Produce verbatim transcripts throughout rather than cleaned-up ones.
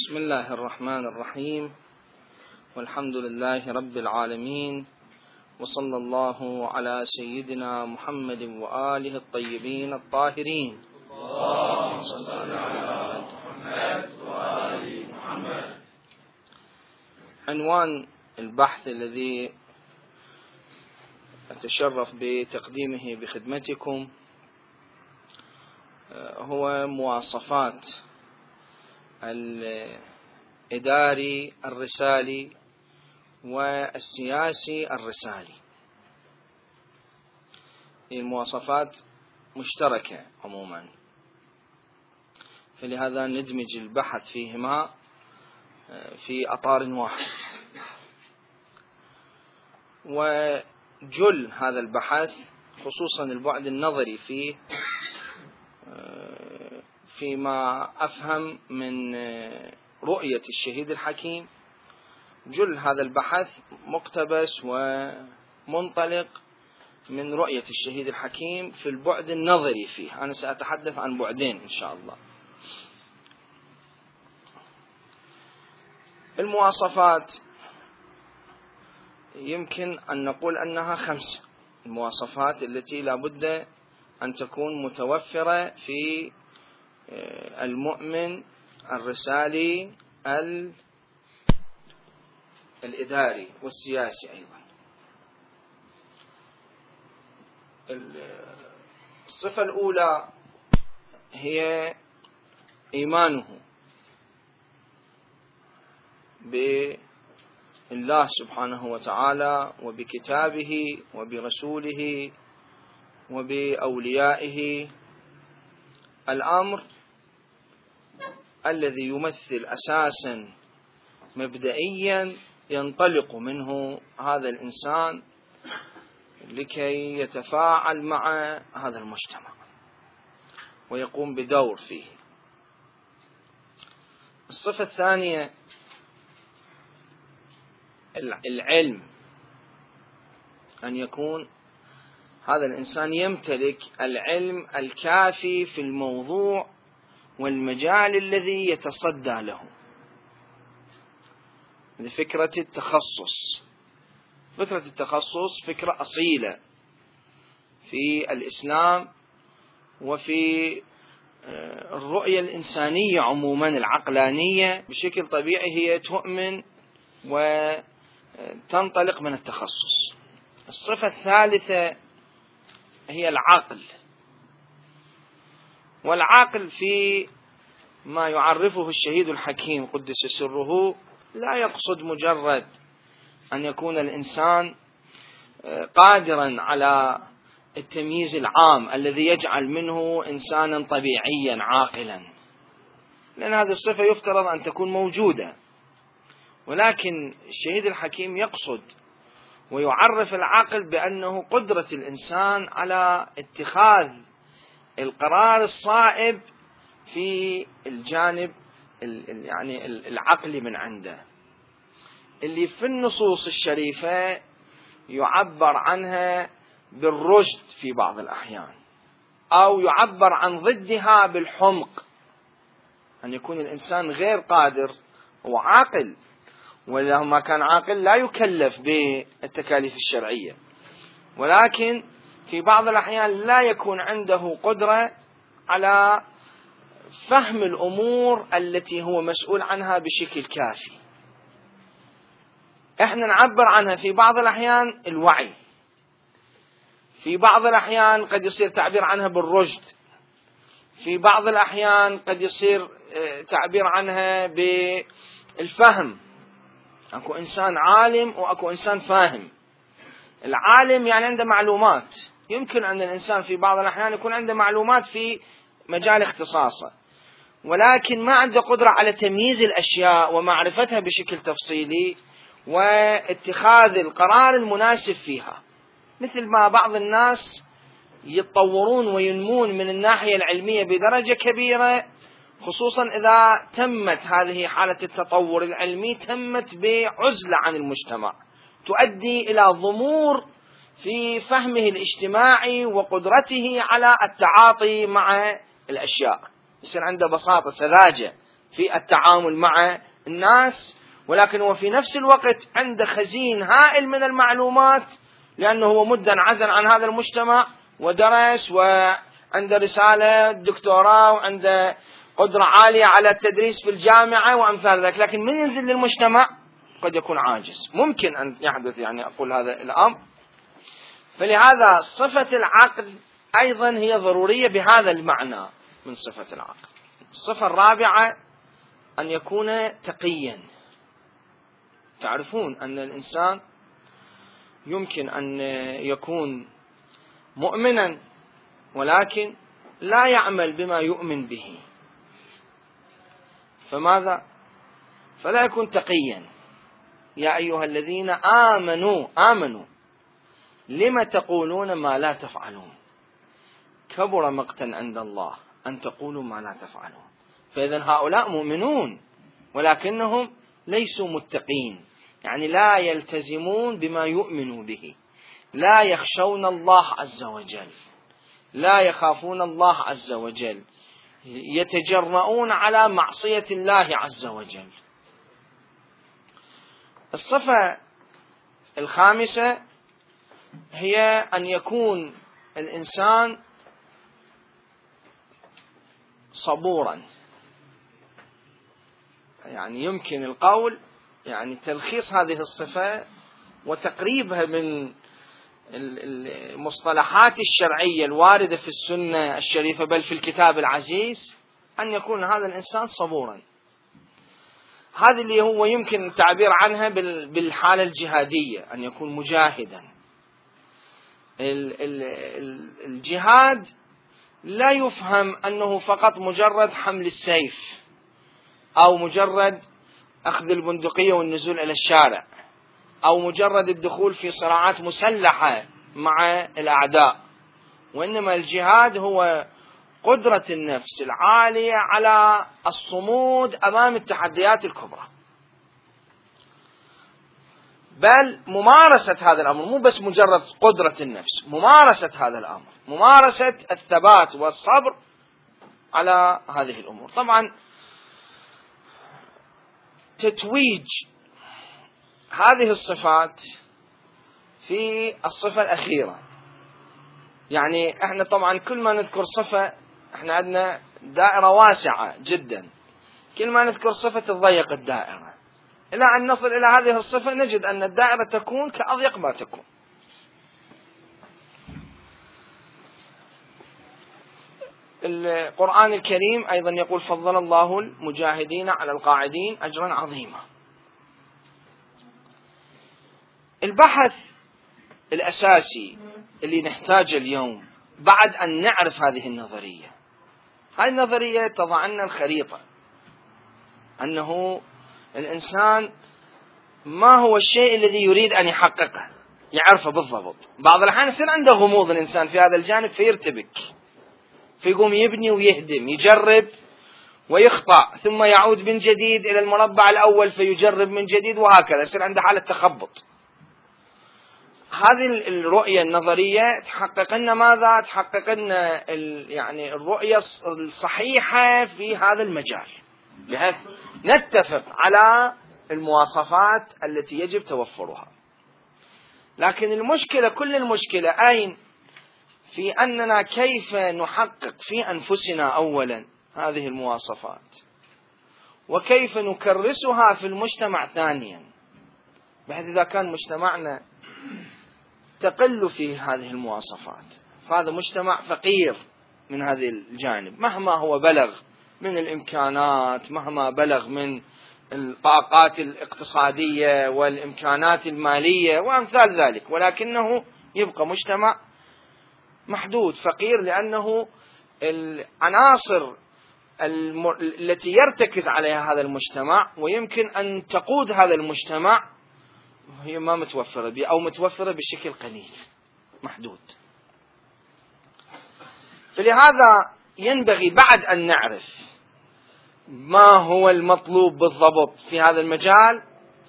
بسم الله الرحمن الرحيم، والحمد لله رب العالمين، وصلى الله على سيدنا محمد وآله الطيبين الطاهرين. اللهم صل على محمد وآل محمد. عنوان البحث الذي أتشرف بتقديمه بخدمتكم هو مواصفات الإداري الرسالي والسياسي الرسالي. المواصفات مشتركة عموما، فلهذا ندمج البحث فيهما في أطار واحد. وجل هذا البحث خصوصا البعد النظري فيه فيما أفهم من رؤية الشهيد الحكيم، جل هذا البحث مقتبس ومنطلق من رؤية الشهيد الحكيم في البعد النظري فيه. أنا سأتحدث عن بعدين إن شاء الله. المواصفات يمكن أن نقول أنها خمسة، المواصفات التي لا بد أن تكون متوفرة في المؤمن الرسالي الإداري والسياسي أيضا. الصفة الأولى هي إيمانه بالله سبحانه وتعالى وبكتابه وبرسوله وبأوليائه، الأمر الذي يمثل أساسا مبدئيا ينطلق منه هذا الإنسان لكي يتفاعل مع هذا المجتمع ويقوم بدور فيه. الصفة الثانية العلم، أن يكون هذا الإنسان يمتلك العلم الكافي في الموضوع والمجال الذي يتصدى له. لفكرة التخصص، فكرة التخصص فكرة أصيلة في الإسلام وفي الرؤية الإنسانية عموما العقلانية بشكل طبيعي، هي تؤمن وتنطلق من التخصص. الصفة الثالثة هي العقل، والعقل في ما يعرفه الشهيد الحكيم قدس سره لا يقصد مجرد أن يكون الإنسان قادرا على التمييز العام الذي يجعل منه إنسانا طبيعيا عاقلا، لأن هذه الصفة يفترض أن تكون موجودة، ولكن الشهيد الحكيم يقصد ويعرف العقل بأنه قدرة الإنسان على اتخاذ القرار الصائب في الجانب يعني العقلي من عنده، اللي في النصوص الشريفة يعبر عنها بالرشد في بعض الأحيان، أو يعبر عن ضدها بالحمق، أن يكون الإنسان غير قادر وعاقل، ولو ما كان عاقل لا يكلف بالتكاليف الشرعية، ولكن في بعض الأحيان لا يكون عنده قدرة على فهم الأمور التي هو مسؤول عنها بشكل كافي. احنا نعبر عنها في بعض الأحيان الوعي، في بعض الأحيان قد يصير تعبير عنها بالرشد، في بعض الأحيان قد يصير تعبير عنها بالفهم. أكو إنسان عالم وأكو إنسان فاهم. العالم يعني عنده معلومات، يمكن أن الإنسان في بعض الأحيان يكون عنده معلومات في مجال اختصاصه، ولكن ما عنده قدرة على تمييز الأشياء ومعرفتها بشكل تفصيلي واتخاذ القرار المناسب فيها، مثل ما بعض الناس يتطورون وينمون من الناحية العلمية بدرجة كبيرة، خصوصا إذا تمت هذه حالة التطور العلمي تمت بعزلة عن المجتمع، تؤدي إلى ضمور في فهمه الاجتماعي وقدرته على التعاطي مع الأشياء، يصير عنده بساطة سذاجة في التعامل مع الناس، ولكن هو في نفس الوقت عنده خزين هائل من المعلومات، لأنه هو مدة انعزل عن هذا المجتمع ودرس وعنده رسالة دكتوراه وعنده قدرة عالية على التدريس في الجامعة وأمثال ذلك، لكن من ينزل للمجتمع قد يكون عاجز. ممكن أن يحدث يعني أقول هذا الأمر. فلهذا صفة العقل أيضا هي ضرورية بهذا المعنى من صفة العقل. الصفة الرابعة أن يكون تقيا. تعرفون أن الإنسان يمكن أن يكون مؤمنا ولكن لا يعمل بما يؤمن به، فماذا؟ فلا يكون تقيا. يا أيها الذين آمنوا آمنوا لم تقولون ما لا تفعلون كبر مقتا عند الله أن تقولوا ما لا تفعلون. فإذا هؤلاء مؤمنون ولكنهم ليسوا متقين، يعني لا يلتزمون بما يؤمنوا به، لا يخشون الله عز وجل، لا يخافون الله عز وجل، يتجرؤون على معصية الله عز وجل. الصفة الخامسة هي أن يكون الإنسان صبورا. يعني يمكن القول يعني تلخيص هذه الصفة وتقريبها من المصطلحات الشرعية الواردة في السنة الشريفة بل في الكتاب العزيز، أن يكون هذا الإنسان صبورا. هذا اللي هو يمكن التعبير عنها بالحالة الجهادية، أن يكون مجاهدا. الجهاد لا يفهم أنه فقط مجرد حمل السيف أو مجرد أخذ البندقية والنزول إلى الشارع أو مجرد الدخول في صراعات مسلحة مع الأعداء، وإنما الجهاد هو قدرة النفس العالية على الصمود أمام التحديات الكبرى، بل ممارسة هذا الأمر، مو بس مجرد قدرة النفس، ممارسة هذا الأمر، ممارسة الثبات والصبر على هذه الأمور. طبعا تتويج هذه الصفات في الصفة الأخيرة. يعني احنا طبعا كل ما نذكر صفة احنا عندنا دائرة واسعة جدا، كل ما نذكر صفة تضيق الدائرة، إلى أن نصل إلى هذه الصفة نجد أن الدائرة تكون كأضيق ما تكون. القرآن الكريم أيضا يقول فضل الله المجاهدين على القاعدين أجرا عظيما. البحث الأساسي اللي نحتاجه اليوم بعد أن نعرف هذه النظرية، هذه النظرية تضع لنا الخريطة أنه الإنسان ما هو الشيء الذي يريد أن يحققه، يعرفه بالضبط. بعض الأحيان يصير عنده غموض الإنسان في هذا الجانب فيرتبك، فيقوم يبني ويهدم، يجرب ويخطأ ثم يعود من جديد إلى المربع الأول فيجرب من جديد، وهكذا يصير عنده حالة تخبط. هذه الرؤية النظرية تحقق لنا ماذا؟ تحقق لنا يعني الرؤية الصحيحة في هذا المجال، بحيث نتفق على المواصفات التي يجب توفرها. لكن المشكلة، كل المشكلة أين؟ في أننا كيف نحقق في أنفسنا أولا هذه المواصفات، وكيف نكرسها في المجتمع ثانيا، بحيث إذا كان مجتمعنا تقل في هذه المواصفات فهذا مجتمع فقير من هذا الجانب، مهما هو بلغ من الإمكانات، مهما بلغ من الطاقات الاقتصادية والإمكانات المالية وأمثال ذلك، ولكنه يبقى مجتمع محدود فقير، لأنه العناصر التي يرتكز عليها هذا المجتمع ويمكن أن تقود هذا المجتمع هي ما متوفرة به أو متوفرة بشكل قليل محدود. فلهذا ينبغي بعد أن نعرف ما هو المطلوب بالضبط في هذا المجال،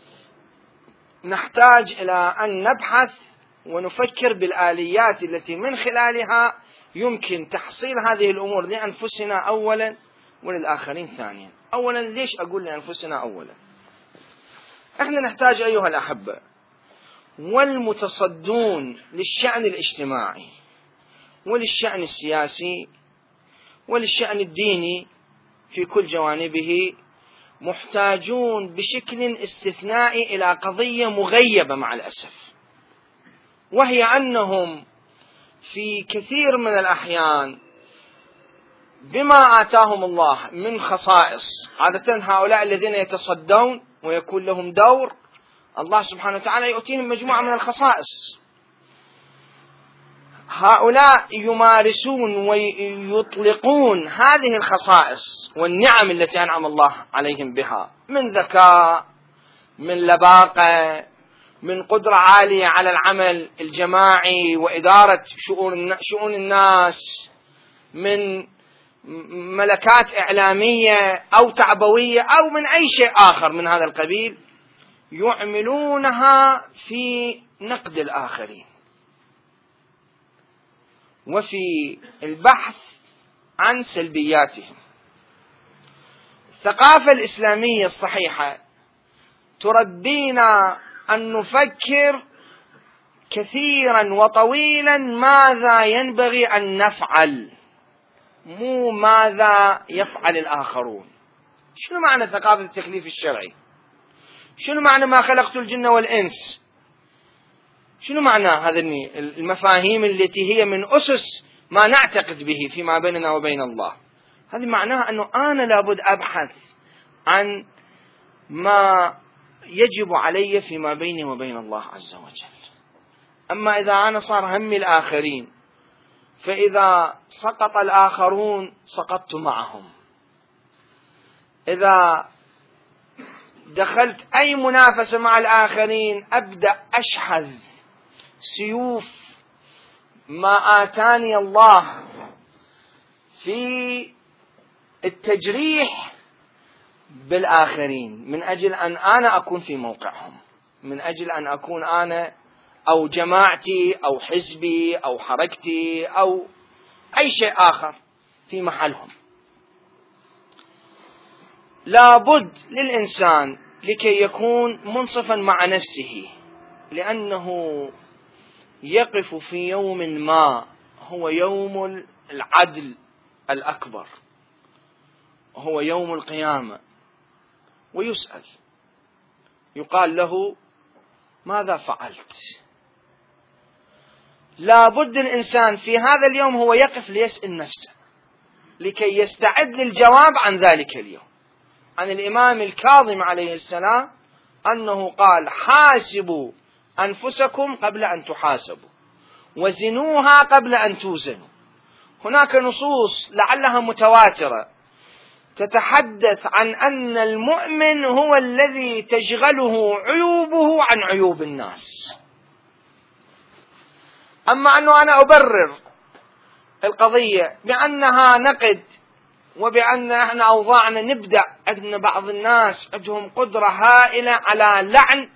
نحتاج إلى أن نبحث ونفكر بالآليات التي من خلالها يمكن تحصيل هذه الأمور لأنفسنا أولا، وللآخرين ثانيا. أولا ليش أقول لأنفسنا أولا؟ احنا نحتاج أيها الأحبة والمتصدون للشأن الاجتماعي وللشأن السياسي وللشأن الديني في كل جوانبه محتاجون بشكل استثنائي إلى قضية مغيبة مع الأسف، وهي أنهم في كثير من الأحيان بما آتاهم الله من خصائص، عادة هؤلاء الذين يتصدون ويكون لهم دور الله سبحانه وتعالى يؤتيهم مجموعة من الخصائص، هؤلاء يمارسون ويطلقون هذه الخصائص والنعم التي أنعم الله عليهم بها من ذكاء، من لباقة، من قدرة عالية على العمل الجماعي وإدارة شؤون الناس، من ملكات إعلامية أو تعبوية أو من أي شيء آخر من هذا القبيل، يعملونها في نقد الآخرين وفي البحث عن سلبياتهم. الثقافة الإسلامية الصحيحة تربينا أن نفكر كثيرا وطويلا ماذا ينبغي أن نفعل، مو ماذا يفعل الآخرون. شنو معنى ثقافة التكليف الشرعي؟ شنو معنى ما خلقت الجن والإنس؟ شنو معنى هذه المفاهيم التي هي من أسس ما نعتقد به فيما بيننا وبين الله؟ هذه معناها أنه أنا لابد أبحث عن ما يجب علي فيما بيني وبين الله عز وجل. أما إذا أنا صار همي الآخرين، فإذا سقط الآخرون سقطت معهم. إذا دخلت أي منافسة مع الآخرين أبدأ أشحذ سيوف ما آتاني الله في التجريح بالآخرين من أجل أن أنا أكون في موقعهم، من أجل أن أكون أنا أو جماعتي أو حزبي أو حركتي أو أي شيء آخر في محلهم. لابد للإنسان لكي يكون منصفا مع نفسه، لأنه يقف في يوم ما هو يوم العدل الأكبر، هو يوم القيامة، ويسأل يقال له ماذا فعلت؟ لابد الإنسان في هذا اليوم هو يقف ليسأل نفسه لكي يستعد للجواب عن ذلك اليوم. عن الإمام الكاظم عليه السلام أنه قال: حاسبوا أنفسكم قبل أن تحاسبوا وزنوها قبل أن توزنوا. هناك نصوص لعلها متواترة تتحدث عن أن المؤمن هو الذي تشغله عيوبه عن عيوب الناس. أما أنه أنا أبرر القضية بأنها نقد وبأن احنا أوضاعنا نبدأ أن بعض الناس عندهم قدرة هائلة على لعن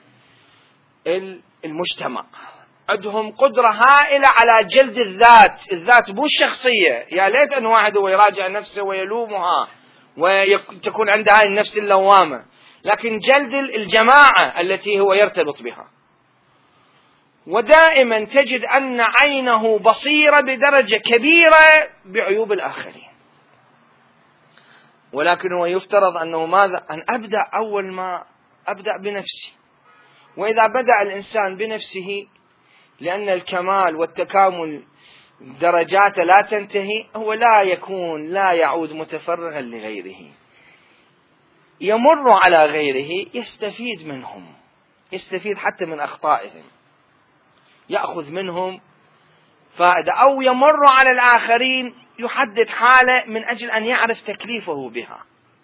المجتمع، عندهم قدرة هائلة على جلد الذات، الذات مو الشخصية. يا ليت أن واحد هو يراجع نفسه ويلومها وتكون عندها النفس اللوامة، لكن جلد الجماعة التي هو يرتبط بها. ودائما تجد أن عينه بصيرة بدرجة كبيرة بعيوب الآخرين، ولكن هو يفترض أنه ماذا؟ أن أبدأ أول ما أبدأ بنفسي. وإذا بدأ الإنسان بنفسه، لأن الكمال والتكامل درجات لا تنتهي، هو لا يكون لا يعود متفرغا لغيره، يمر على غيره يستفيد منهم، يستفيد حتى من أخطائهم، يأخذ منهم فائدة، أو يمر على الآخرين يحدد حالة من أجل أن يعرف تكليفه بها،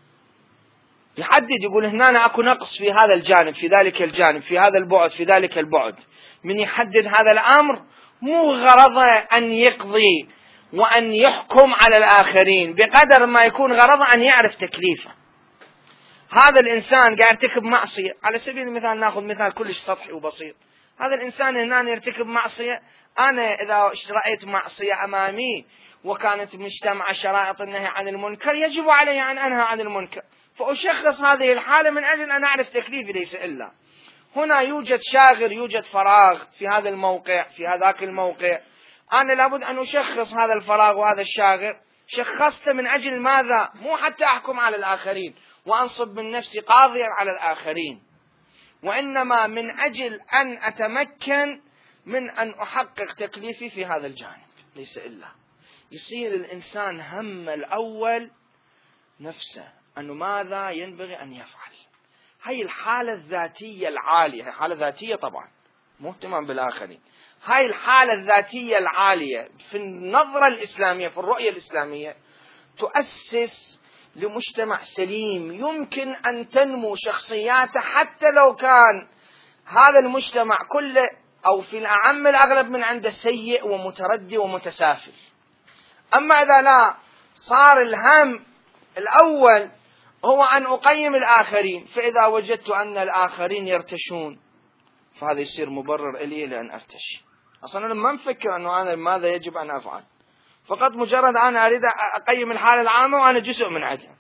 يحدد يقول هنا أنا أكو نقص في هذا الجانب، في ذلك الجانب، في هذا البعد، في ذلك البعد. من يحدد هذا الأمر مو غرضه أن يقضي وأن يحكم على الآخرين، بقدر ما يكون غرضه أن يعرف تكليفه. هذا الإنسان قاعد يرتكب معصية، على سبيل المثال نأخذ مثال كلش سطحي وبسيط، هذا الإنسان هنا يرتكب معصية، أنا إذا رأيت معصية أمامي وكانت مجتمعة شرائط النهي عن المنكر يجب علي أن أنهى عن المنكر، فأشخص هذه الحالة من أجل أن أعرف تكليفي ليس إلا. هنا يوجد شاغر، يوجد فراغ في هذا الموقع في هذاك الموقع، أنا لابد أن أشخص هذا الفراغ وهذا الشاغر. شخصت من أجل ماذا؟ مو حتى أحكم على الآخرين وأنصب من نفسي قاضيا على الآخرين، وإنما من أجل أن أتمكن من أن أحقق تكليفي في هذا الجانب ليس إلا. يصير الإنسان هم الأول نفسه أنه ماذا ينبغي أن يفعل. هاي الحالة الذاتية العالية، هاي حالة ذاتية طبعا مو اهتمام بالآخرين، هاي الحالة الذاتية العالية في النظرة الإسلامية في الرؤية الإسلامية تؤسس لمجتمع سليم يمكن أن تنمو شخصياته، حتى لو كان هذا المجتمع كله أو في الأعم الأغلب من عنده سيء ومتردي ومتسافل. أما إذا لا، صار الهم الأول هو أن أقيم الآخرين، فإذا وجدت أن الآخرين يرتشون فهذا يصير مبرر إلي لأن أرتشي. أصلا أنا ما مفكر أنه أنا ماذا يجب أن أفعل، فقط مجرد أنا أريد أقيم الحالة العامة وأنا جزء من عدها.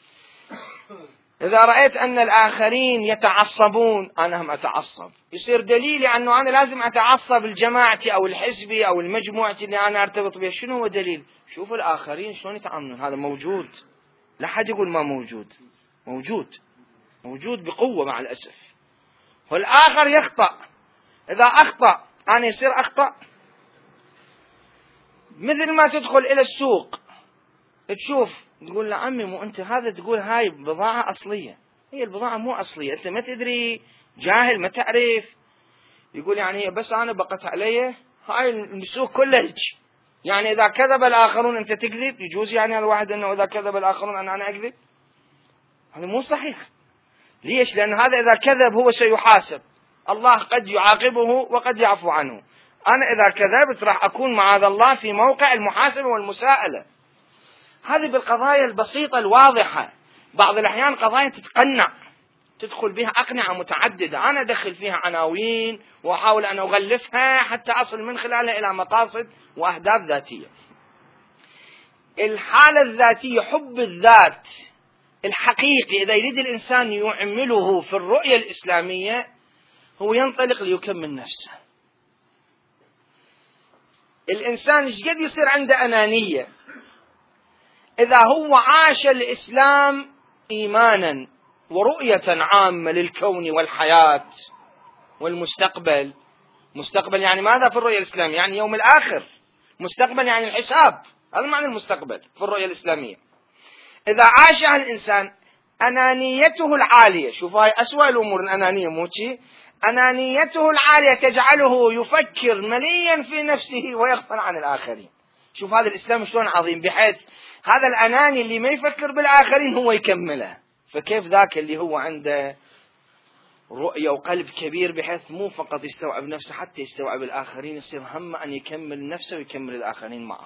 إذا رأيت أن الآخرين يتعصبون أنا هم أتعصب، يصير دليلي أنه أنا لازم أتعصب الجماعتي أو الحزبي أو المجموعتي اللي أنا أرتبط بها. شنو هو دليل؟ شوفوا الآخرين شلون يتعاملون، هذا موجود، لا حد يقول ما موجود، موجود موجود بقوة مع الأسف. والآخر يخطأ، إذا أخطأ أنا يصير أخطأ. مثل ما تدخل إلى السوق تشوف تقول له عمي مو أنت هذا تقول هاي بضاعة أصلية، هي البضاعة مو أصلية، أنت ما تدري، جاهل ما تعرف. يقول يعني بس أنا بقت علي هاي السوق كلها هيك، يعني إذا كذب الآخرون أنت تكذب، يجوز يعني الواحد أنه إذا كذب الآخرون أنا أنا أكذب؟ هذا مو صحيح. ليش؟ لأن هذا إذا كذب هو سيحاسب، الله قد يعاقبه وقد يعفو عنه. أنا إذا كذبت راح أكون معاذ الله في موقع المحاسبة والمساءلة. هذه بالقضايا البسيطة الواضحة. بعض الأحيان قضايا تتقنع تدخل بها أقنعة متعددة، أنا أدخل فيها عناوين وأحاول أن أغلفها حتى أصل من خلالها إلى مقاصد وأهداف ذاتية. الحالة الذاتية، حب الذات الحقيقي إذا يريد الإنسان يعمله في الرؤية الإسلامية هو ينطلق ليكمل نفسه. الإنسان إيش قد يصير عنده أنانية إذا هو عاش الإسلام إيمانا ورؤية عامة للكون والحياة والمستقبل. مستقبل يعني ماذا في الرؤية الإسلامية؟ يعني يوم الآخر. مستقبل يعني الحساب، هذا معنى المستقبل في الرؤية الإسلامية. إذا عاش الإنسان أنانيته العالية، شوف هاي أسوأ الأمور الأنانية موشي، أنانيته العالية تجعله يفكر مليا في نفسه ويغفل عن الآخرين. شوف هذا الإسلام شلون عظيم، بحيث هذا الأناني اللي ما يفكر بالآخرين هو يكمله. فكيف ذاك اللي هو عنده رؤية وقلب كبير بحيث مو فقط يستوعب نفسه حتى يستوعب الآخرين، يصير هم أن يكمل نفسه ويكمل الآخرين معه.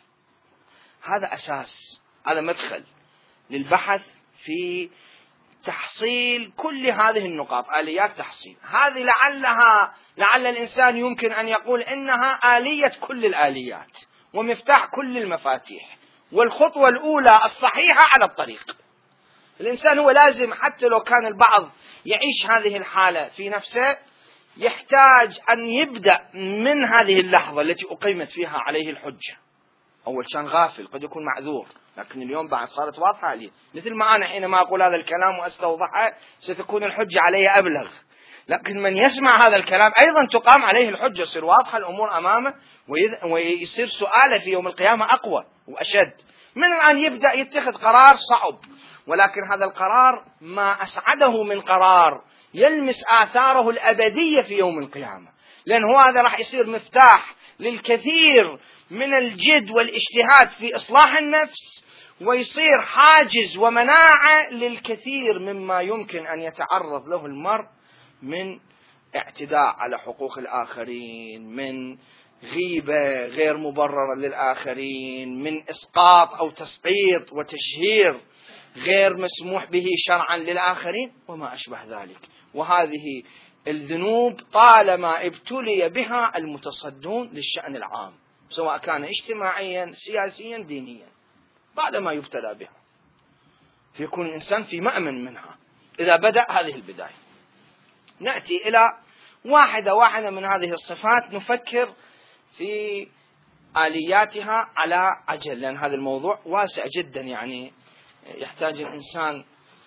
هذا أساس، هذا مدخل للبحث في تحصيل كل هذه النقاط، آليات تحصيل. هذه لعلها لعل الإنسان يمكن أن يقول إنها آلية كل الآليات ومفتاح كل المفاتيح والخطوة الأولى الصحيحة على الطريق. الإنسان هو لازم، حتى لو كان البعض يعيش هذه الحالة في نفسه، يحتاج أن يبدأ من هذه اللحظة التي أقيمت فيها عليه الحجة. أول كان غافل قد يكون معذور، لكن اليوم بعد صارت واضحة عليه. مثل ما أنا حينما أقول هذا الكلام وأستوضحه ستكون الحجة علي أبلغ، لكن من يسمع هذا الكلام أيضا تقام عليه الحجة، يصير واضحة الأمور أمامه ويصير سؤاله في يوم القيامة أقوى وأشد. من الآن يبدأ يتخذ قرار صعب، ولكن هذا القرار ما أسعده من قرار يلمس آثاره الأبدية في يوم القيامة، لأن هو هذا راح يصير مفتاح للكثير من الجد والاجتهاد في إصلاح النفس، ويصير حاجز ومناعة للكثير مما يمكن أن يتعرض له المرء من اعتداء على حقوق الآخرين، من غيبة غير مبررة للآخرين، من إسقاط أو تسقيط وتشهير غير مسموح به شرعا للآخرين وما أشبه ذلك. وهذه الذنوب طالما ابتلي بها المتصدون للشأن العام سواء كان اجتماعيا سياسيا دينيا، طالما يبتلى بها فيكون الإنسان في مأمن منها إذا بدأ هذه البداية. نأتي إلى واحدة واحدة من هذه الصفات، نفكر في آلياتها على عجل، لأن هذا الموضوع واسع جدا، يعني يحتاج الإنسان،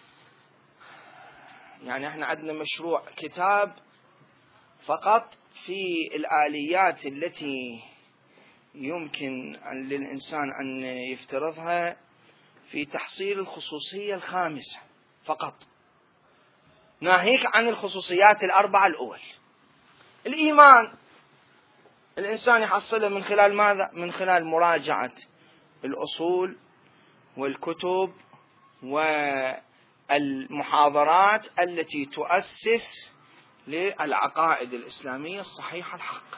يعني احنا عندنا مشروع كتاب فقط في الآليات التي يمكن للإنسان أن يفترضها في تحصيل الخصوصية الخامسة فقط، ناهيك عن الخصوصيات الأربعة الأول. الإيمان الإنسان يحصله من خلال ماذا؟ من خلال مراجعة الأصول والكتب والمحاضرات التي تؤسس للعقائد الإسلامية الصحيحة الحق،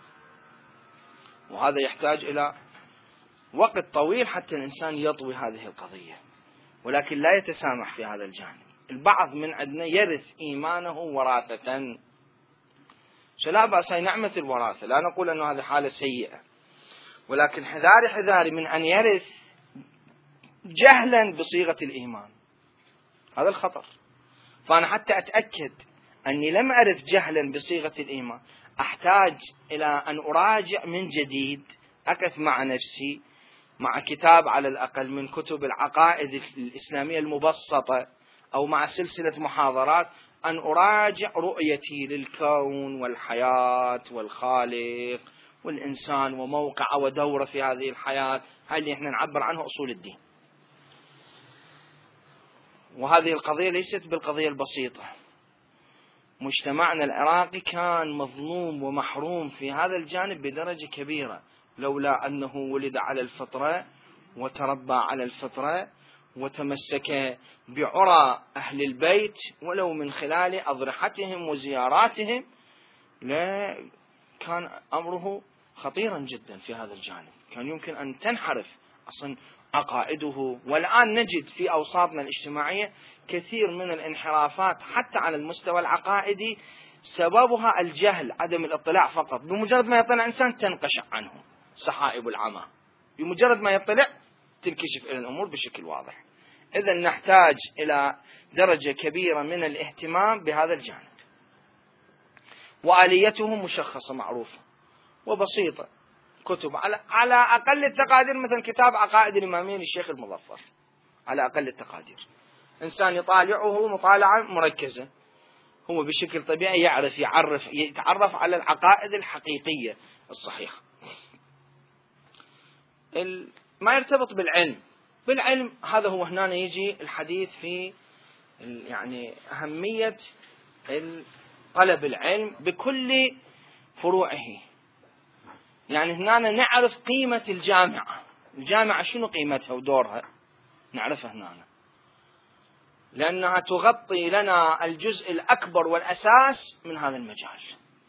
وهذا يحتاج إلى وقت طويل حتى الإنسان يطوي هذه القضية، ولكن لا يتسامح في هذا الجانب. البعض من عندنا يرث إيمانه وراثة، فلا بأس نعمة الوراثة، لا نقول أن هذه حالة سيئة، ولكن حذاري حذاري من أن يرث جهلا بصيغة الإيمان، هذا الخطر. فأنا حتى أتأكد أني لم أرث جهلا بصيغة الإيمان أحتاج إلى أن أراجع من جديد، أقف مع نفسي مع كتاب على الأقل من كتب العقائد الإسلامية المبسطة أو مع سلسلة محاضرات، أن أراجع رؤيتي للكون والحياة والخالق والإنسان وموقعه ودوره في هذه الحياة، هاي اللي احنا نعبر عنه أصول الدين. وهذه القضية ليست بالقضية البسيطة. مجتمعنا العراقي كان مظلوم ومحروم في هذا الجانب بدرجة كبيرة، لولا أنه ولد على الفطرة وتربى على الفطرة وتمسك بعرى أهل البيت ولو من خلال أضرحتهم وزياراتهم، لا كان أمره خطيرا جدا في هذا الجانب، كان يمكن أن تنحرف أصلا عقائده. والآن نجد في أوساطنا الاجتماعية كثير من الانحرافات حتى على المستوى العقائدي سببها الجهل، عدم الاطلاع فقط. بمجرد ما يطلع إنسان تنقشع عنه سحائب العمى، بمجرد ما يطلع تنكشف إلى الأمور بشكل واضح. إذن نحتاج إلى درجة كبيرة من الاهتمام بهذا الجانب. وآليته مشخصة معروفة وبسيطة، كتب على على أقل التقادير، مثل كتاب عقائد الإمامية للشيخ المظفر، على أقل التقادير إنسان يطالعه مطالعة مركزة، هو بشكل طبيعي يعرف يعرف يتعرف على العقائد الحقيقية الصحيحة. ما يرتبط بالعلم، بالعلم هذا هو هنا يجي الحديث في يعني أهمية طلب العلم بكل فروعه. يعني هنا نعرف قيمة الجامعة، الجامعة شنو قيمتها ودورها نعرفها هنا، لأنها تغطي لنا الجزء الأكبر والأساس من هذا المجال.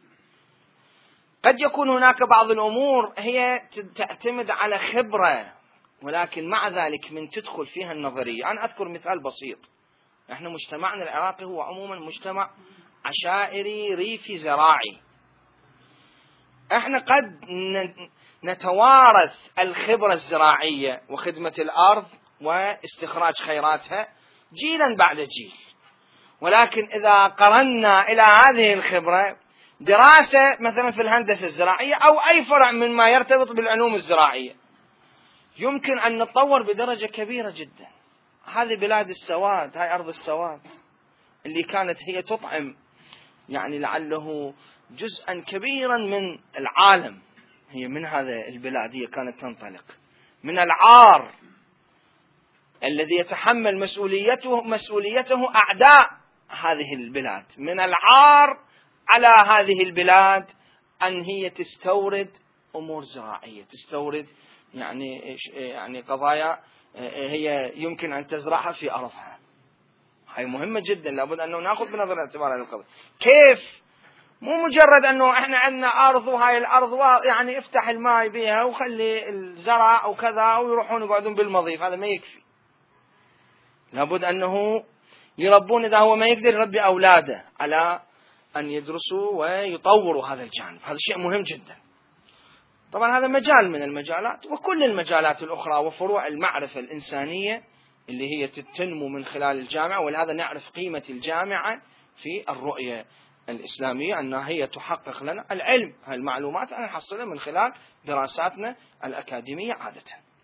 قد يكون هناك بعض الأمور هي تعتمد على خبرة، ولكن مع ذلك من تدخل فيها النظرية. أنا أذكر مثال بسيط، إحنا مجتمعنا العراقي هو عموما مجتمع عشائري ريفي زراعي، احنا قد نتوارث الخبرة الزراعية وخدمة الأرض واستخراج خيراتها جيلا بعد جيل، ولكن إذا قرنا إلى هذه الخبرة دراسة مثلا في الهندسة الزراعية أو أي فرع من ما يرتبط بالعلوم الزراعية، يمكن أن نتطور بدرجة كبيرة جدا. هذه بلاد السواد، هاي أرض السواد اللي كانت هي تطعم يعني لعله جزءا كبيرا من العالم، هي من هذا البلاد هي كانت تنطلق من العار الذي يتحمل مسؤوليته مسؤوليته أعداء هذه البلاد، من العار على هذه البلاد أن هي تستورد أمور زراعية، تستورد يعني يعني قضايا هي يمكن أن تزرعها في أرضها. هاي مهمة جدا، لابد أنه نأخذ بنظر الاعتبار هذه القضية. كيف؟ مو مجرد أنه إحنا عندنا أرض وهاي الأرض يعني افتح الماء بها وخلي الزرع وكذا ويروحون يقعدون بالمضيف، هذا ما يكفي. لابد أنه يربون إذا هو ما يقدر يربي أولاده على أن يدرسوا ويطوروا هذا الجانب. هذا شيء مهم جدا. طبعا هذا مجال من المجالات، وكل المجالات الأخرى وفروع المعرفة الإنسانية اللي هي تنمو من خلال الجامعة. ولهذا نعرف قيمة الجامعة في الرؤية الإسلامية، أنها هي تحقق لنا العلم. هالمعلومات أنا نحصلها من خلال دراساتنا الأكاديمية عادة.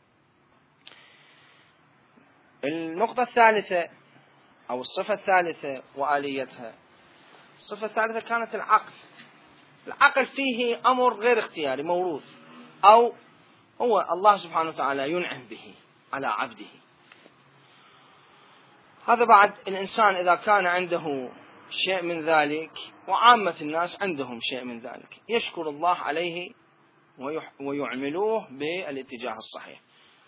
النقطة الثالثة أو الصفة الثالثة وآليتها، الصفة الثالثة كانت العقل. العقل فيه أمر غير اختياري موروث، أو هو الله سبحانه وتعالى ينعم به على عبده. هذا بعد الإنسان إذا كان عنده شيء من ذلك، وعامة الناس عندهم شيء من ذلك، يشكر الله عليه ويعملوه بالاتجاه الصحيح.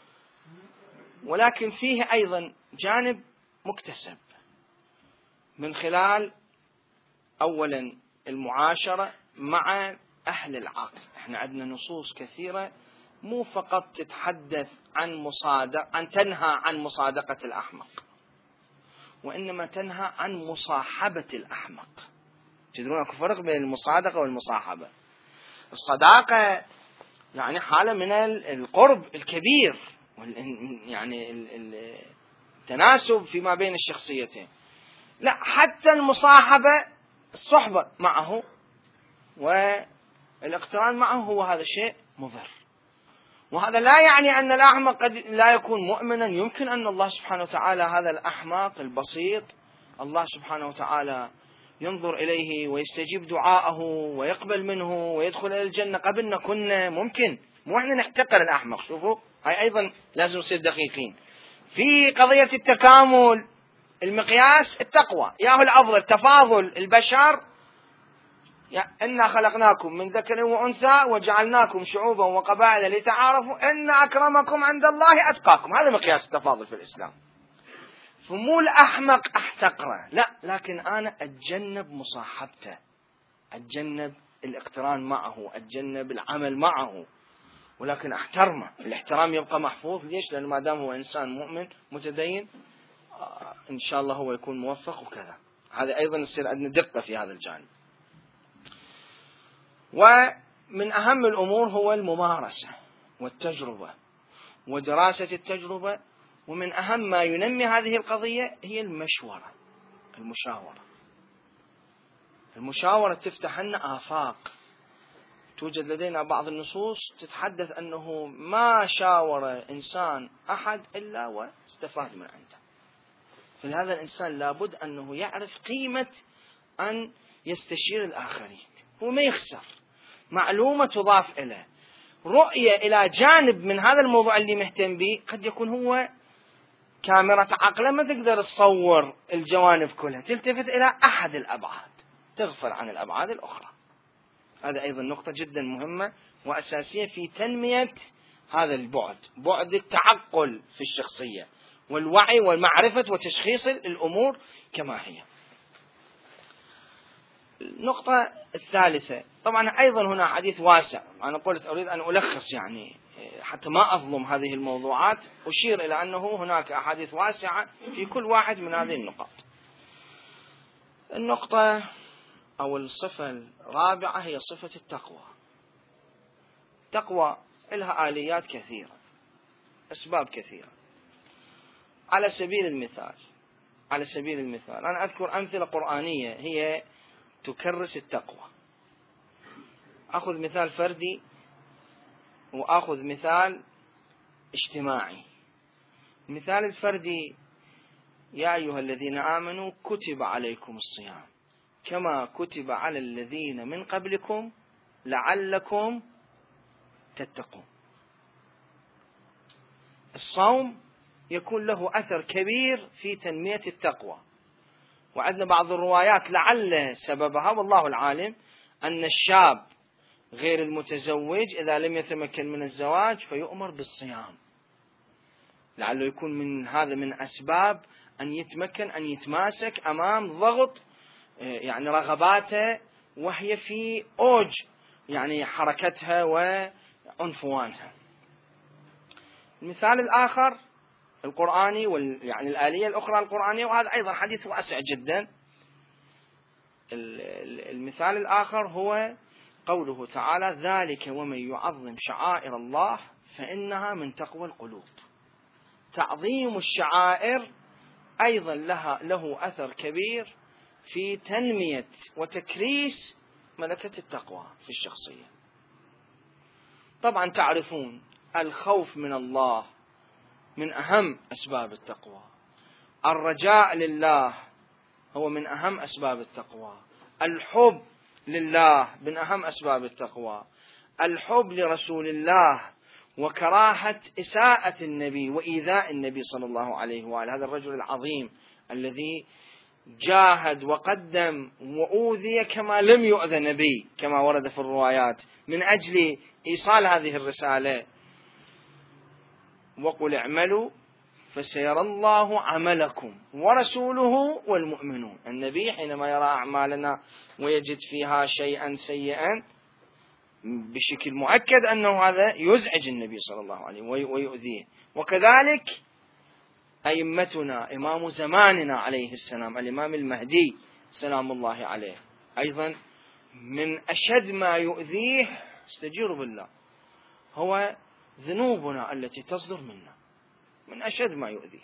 ولكن فيه أيضا جانب مكتسب من خلال أولا المعاشرة مع أهل العقل. احنا عندنا نصوص كثيرة مو فقط تتحدث عن مصادقة، عن تنهى عن مصادقة الأحمق، وإنما تنهى عن مصاحبة الأحمق. تدرون أكو فرق بين المصادقة والمصاحبة. الصداقة يعني حالة من القرب الكبير، يعني التناسب فيما بين الشخصيتين. لا، حتى المصاحبة الصحبة معه والاقتران معه هو هذا شيء مضر. وهذا لا يعني أن الأحمق قد لا يكون مؤمنا. يمكن أن الله سبحانه وتعالى هذا الأحمق البسيط الله سبحانه وتعالى ينظر إليه ويستجيب دعاءه ويقبل منه ويدخل إلى الجنة قبلنا كنا. ممكن، مو احنا نحتقر الأحمق. شوفوا، هاي أيضا لازم نصير دقيقين في قضية التكامل. المقياس التقوى، ياهو الأفضل تفاضل البشر. إنا خلقناكم من ذكر وأنثى وجعلناكم شعوبا وقبائل لتعارفوا إن أكرمكم عند الله أتقاكم. هذا مقياس التفاضل في الإسلام. فمو الأحمق أحتقره، لا، لكن أنا أتجنب مصاحبته، أتجنب الاقتران معه، أتجنب العمل معه، ولكن أحترمه. الاحترام يبقى محفوظ. ليش؟ لأنه ما دام هو إنسان مؤمن متدين إن شاء الله هو يكون موفق وكذا. هذا أيضا يصير عندنا دقة في هذا الجانب. ومن أهم الأمور هو الممارسة والتجربة ودراسة التجربة. ومن أهم ما ينمي هذه القضية هي المشورة، المشاورة. المشاورة تفتح لنا آفاق. توجد لدينا بعض النصوص تتحدث أنه ما شاور إنسان أحد إلا واستفاد من عنده. فلهذا الإنسان لابد أنه يعرف قيمة أن يستشير الآخرين، هو ما يخسر معلومة تضاف إليه، رؤية إلى جانب من هذا الموضوع اللي مهتم به. قد يكون هو كاميرا عقله ما تقدر تصور الجوانب كلها، تلتفت إلى أحد الأبعاد، تغفل عن الأبعاد الأخرى. هذا أيضا نقطة جدا مهمة وأساسية في تنمية هذا البعد، بعد التعقل في الشخصية والوعي والمعرفة وتشخيص الأمور كما هي. النقطة الثالثة، طبعا أيضا هنا حديث واسع. أنا قلت أريد أن ألخص يعني حتى ما أظلم هذه الموضوعات، أشير إلى أنه هناك أحاديث واسعة في كل واحد من هذه النقاط. النقطة أو الصفة الرابعة هي صفة التقوى. التقوى لها آليات كثيرة، أسباب كثيرة. على سبيل المثال على سبيل المثال أنا أذكر أمثلة قرآنية هي تكرس التقوى. أخذ مثال فردي وأخذ مثال اجتماعي. مثال الفردي: يا أيها الذين آمنوا كتب عليكم الصيام كما كتب على الذين من قبلكم لعلكم تتقون. الصوم يكون له أثر كبير في تنمية التقوى. وعندنا بعض الروايات لعل سببها والله العالم أن الشاب غير المتزوج إذا لم يتمكن من الزواج فيؤمر بالصيام، لعله يكون من هذا من أسباب أن يتمكن أن يتماسك أمام ضغط يعني رغباته وهي في أوج يعني حركتها وعنفوانها. المثال الآخر القرآني وال يعني الآلية الأخرى القرآنية، وهذا أيضا حديث واسع جدا. المثال الآخر هو قوله تعالى: ذلك ومن يعظم شعائر الله فإنها من تقوى القلوب. تعظيم الشعائر أيضا لها له أثر كبير في تنمية وتكريس ملكة التقوى في الشخصية. طبعا تعرفون الخوف من الله من أهم أسباب التقوى، الرجاء لله هو من أهم أسباب التقوى، الحب لله من أهم أسباب التقوى، الحب لرسول الله وكراهة إساءة النبي وإيذاء النبي صلى الله عليه وآله. هذا الرجل العظيم الذي جاهد وقدم وأوذي كما لم يؤذى نبي كما ورد في الروايات من أجل إيصال هذه الرسالة. وقل اعملوا فسيرى الله عملكم ورسوله والمؤمنون. النبي حينما يرى أعمالنا ويجد فيها شيئا سيئا بشكل مؤكد أنه هذا يزعج النبي صلى الله عليه ويؤذيه. وكذلك أئمتنا، إمام زماننا عليه السلام الإمام المهدي سلام الله عليه، أيضا من أشد ما يؤذيه استجيروا بالله هو ذنوبنا التي تصدر منا، من أشد ما يؤذيه.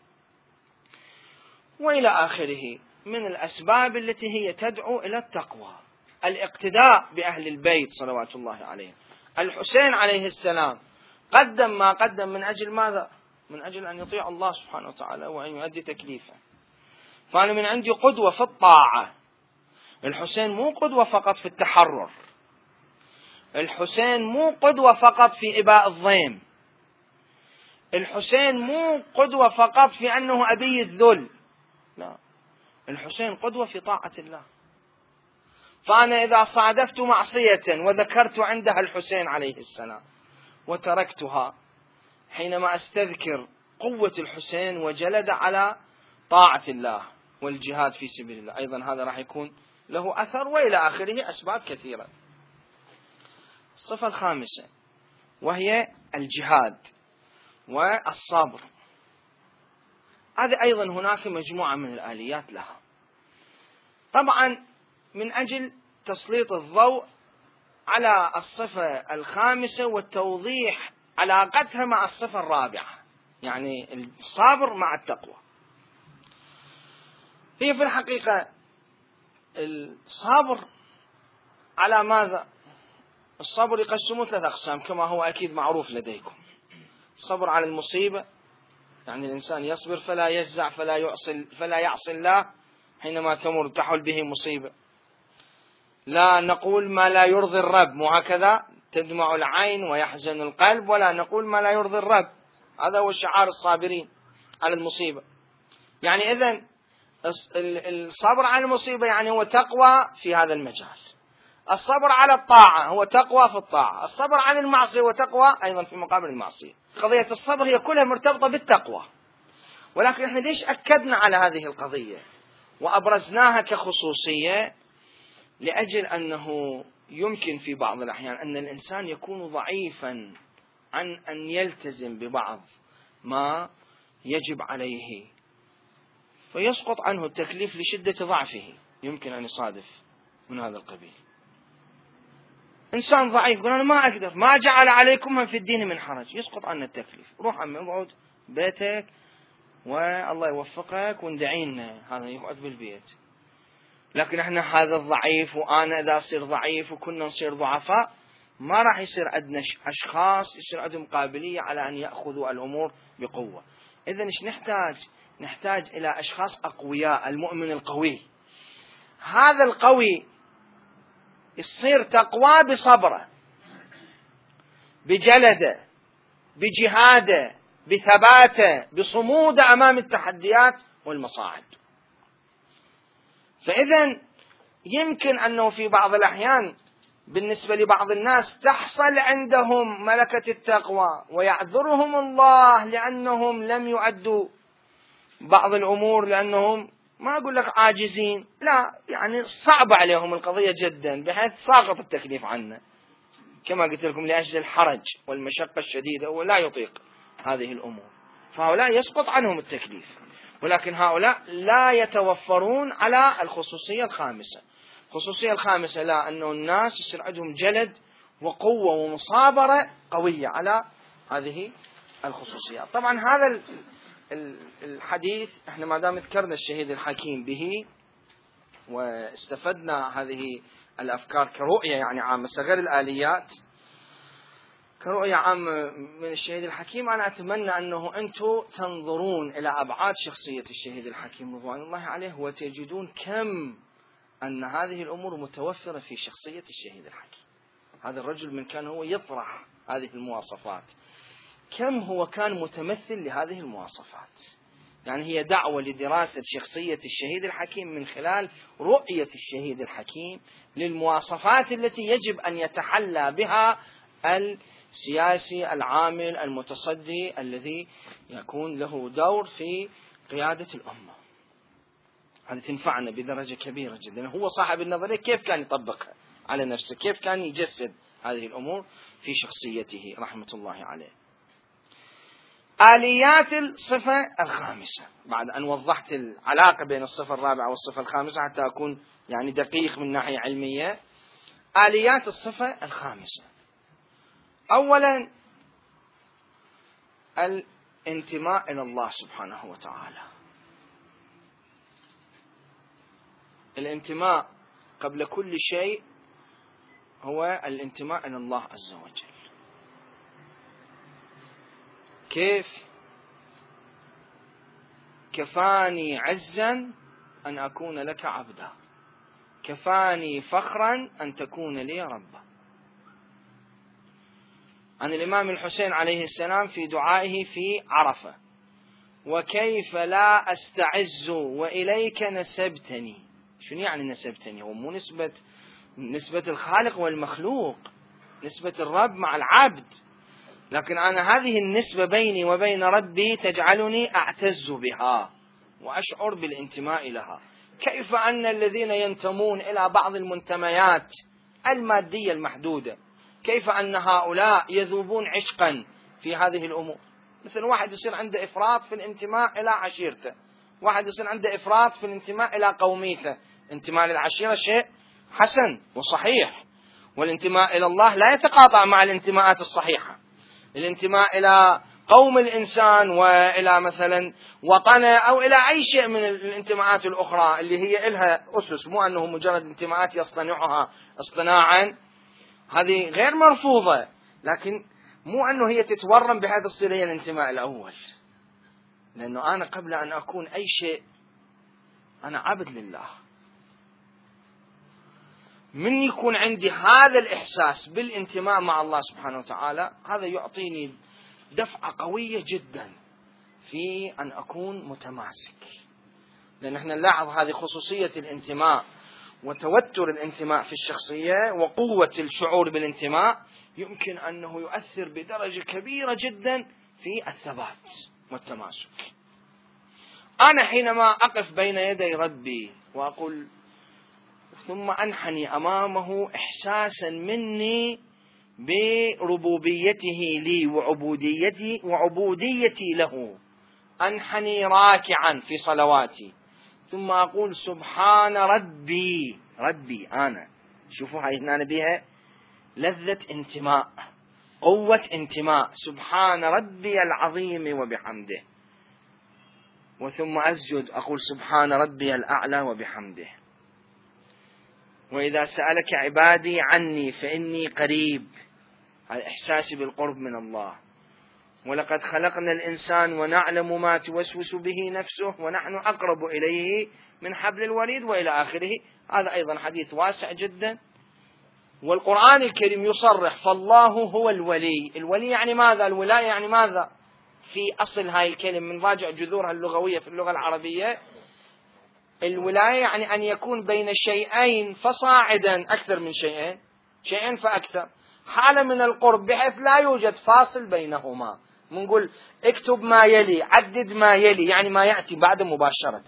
وإلى آخره من الأسباب التي هي تدعو إلى التقوى. الاقتداء بأهل البيت صلوات الله عليهم. الحسين عليه السلام قدم ما قدم من أجل ماذا؟ من أجل أن يطيع الله سبحانه وتعالى وأن يؤدي تكليفه. فأنا من عندي قدوة في الطاعة. الحسين مو قدوة فقط في التحرر، الحسين مو قدوة فقط في إباء الضيم، الحسين مو قدوة فقط في أنه أبي الذل، لا، الحسين قدوة في طاعة الله. فأنا إذا صادفت معصية وذكرت عندها الحسين عليه السلام وتركتها، حينما أستذكر قوة الحسين وجلد على طاعة الله والجهاد في سبيل الله، أيضا هذا راح يكون له أثر. وإلى آخره أسباب كثيرة. الصفة الخامسة وهي الجهاد والصبر. هذه أيضا هناك مجموعة من الآليات لها. طبعا من أجل تسليط الضوء على الصفة الخامسة والتوضيح علاقتها مع الصفة الرابعة، يعني الصبر مع التقوى. هي في الحقيقة الصبر على ماذا؟ الصبر يقسمه ثلاث أقسام كما هو أكيد معروف لديكم. الصبر على المصيبة، يعني الإنسان يصبر فلا يجزع فلا يعصي فلا يعصي الله حينما تمر تحول به مصيبة. لا نقول ما لا يرضي الرب، مو هكذا تدمع العين ويحزن القلب، ولا نقول ما لا يرضي الرب. هذا هو شعار الصابرين على المصيبة. يعني إذن الصبر على المصيبة يعني هو تقوى في هذا المجال. الصبر على الطاعة هو تقوى في الطاعة. الصبر عن المعصية هو تقوى أيضا في مقابل المعصية. قضية الصبر هي كلها مرتبطة بالتقوى، ولكن احنا ليش أكدنا على هذه القضية وأبرزناها كخصوصية؟ لأجل أنه يمكن في بعض الأحيان أن الإنسان يكون ضعيفا عن أن يلتزم ببعض ما يجب عليه، فيسقط عنه التكليف لشدة ضعفه. يمكن أن يصادف من هذا القبيل إنسان ضعيف يقول أنا ما أقدر، ما جعل عليكم من في الدين من حرج، يسقط عنه التكليف. روح عمي اقعد بيتك والله يوفقك وندعي لنا، هذا يقعد بالبيت. لكن احنا هذا الضعيف وأنا إذا أصير ضعيف وكنا نصير ضعفاء، ما راح يصير عندنا أشخاص يصير عندهم قابلية على أن يأخذوا الأمور بقوة. إذن إيش نحتاج؟ نحتاج إلى أشخاص أقوياء. المؤمن القوي، هذا القوي يصير تقوى بصبره، بجلده، بجهاده، بثباته، بصموده أمام التحديات والمصاعب. فإذن يمكن أنه في بعض الأحيان بالنسبة لبعض الناس تحصل عندهم ملكة التقوى ويعذرهم الله لأنهم لم يؤدوا بعض الأمور، لأنهم ما أقول لك عاجزين، لا، يعني صعب عليهم القضية جدا بحيث ساقط التكليف عنه كما قلت لكم لأجل الحرج والمشقة الشديدة ولا يطيق هذه الأمور. فهؤلاء يسقط عنهم التكليف، ولكن هؤلاء لا يتوفرون على الخصوصية الخامسة. الخصوصية الخامسة لا، أنه الناس يصير عندهم جلد وقوة ومصابرة قوية على هذه الخصوصيات. طبعا هذا الحديث احنا ما دام ذكرنا الشهيد الحكيم به واستفدنا هذه الأفكار كرؤية يعني عامة غير الآليات، كرؤية عامة من الشهيد الحكيم، أنا أتمنى أنه أنتم تنظرون إلى أبعاد شخصية الشهيد الحكيم رضوان الله عليه وتجدون كم أن هذه الأمور متوفرة في شخصية الشهيد الحكيم. هذا الرجل من كان هو يطرح هذه المواصفات كم هو كان متمثل لهذه المواصفات. يعني هي دعوة لدراسة شخصية الشهيد الحكيم من خلال رؤية الشهيد الحكيم للمواصفات التي يجب أن يتحلى بها السياسي العامل المتصدي الذي يكون له دور في قيادة الأمة. هذا تنفعنا بدرجة كبيرة جدا. هو صاحب النظرية كيف كان يطبقها على نفسه، كيف كان يجسد هذه الأمور في شخصيته رحمة الله عليه. آليات الصفة الخامسة، بعد أن وضحت العلاقة بين الصفة الرابعة والصفة الخامسة حتى أكون يعني دقيق من ناحية علمية، آليات الصفة الخامسة. أولا الانتماء إلى الله سبحانه وتعالى. الانتماء قبل كل شيء هو الانتماء إلى الله عز وجل. كيف؟ كفاني عزا أن أكون لك عبدا، كفاني فخرا أن تكون لي ربا. عن الإمام الحسين عليه السلام في دعائه في عرفة: وكيف لا أستعز وإليك نسبتني. شنو يعني نسبتني؟ هو مو نسبة نسبة الخالق والمخلوق، نسبة الرب مع العبد، لكن أنا هذه النسبة بيني وبين ربي تجعلني أعتز بها وأشعر بالانتماء لها. كيف أن الذين ينتمون إلى بعض المنتميات المادية المحدودة، كيف أن هؤلاء يذوبون عشقا في هذه الأمور. مثل واحد يصير عنده إفراط في الانتماء إلى عشيرته، واحد يصير عنده إفراط في الانتماء إلى قوميته. انتماء للعشيرة شيء حسن وصحيح، والانتماء إلى الله لا يتقاطع مع الانتماءات الصحيحة. الانتماء إلى قوم الإنسان وإلى مثلا وطنه أو إلى أي شيء من الانتماءات الأخرى اللي هي إلها أسس، مو أنه مجرد انتماءات يصطنعها اصطناعا، هذه غير مرفوضة، لكن مو أنه هي تتورم بهذا الصلة هي الانتماء الأول. لأنه أنا قبل أن أكون أي شيء أنا عبد لله. من يكون عندي هذا الإحساس بالانتماء مع الله سبحانه وتعالى، هذا يعطيني دفعة قوية جدا في أن أكون متماسك. لأن احنا نلاحظ هذه خصوصية الانتماء وتوتر الانتماء في الشخصية وقوة الشعور بالانتماء يمكن أنه يؤثر بدرجة كبيرة جدا في الثبات والتماسك. أنا حينما أقف بين يدي ربي وأقول ثم أنحني أمامه إحساسا مني بربوبيته لي وعبوديتي وعبوديتي له، أنحني راكعا في صلواتي ثم أقول سبحان ربي. ربي أنا، شوفوا هاي هنا بها لذة انتماء، قوة انتماء. سبحان ربي العظيم وبحمده. وثم أسجد أقول سبحان ربي الأعلى وبحمده. وإذا سألك عبادي عني فإني قريب، على إحساسي بالقرب من الله. ولقد خلقنا الإنسان ونعلم ما توسوس به نفسه ونحن أقرب إليه من حبل الوريد، وإلى آخره. هذا أيضا حديث واسع جدا، والقرآن الكريم يصرح فالله هو الولي. الولي يعني ماذا؟ الولاية يعني ماذا؟ في أصل هاي الكلمة من راجع جذورها اللغوية في اللغة العربية، الولاية يعني أن يكون بين شيئين فصاعدا، أكثر من شيئين، شيئين فأكثر، حالة من القرب بحيث لا يوجد فاصل بينهما. منقول اكتب ما يلي، عدد ما يلي، يعني ما يأتي بعد مباشرة.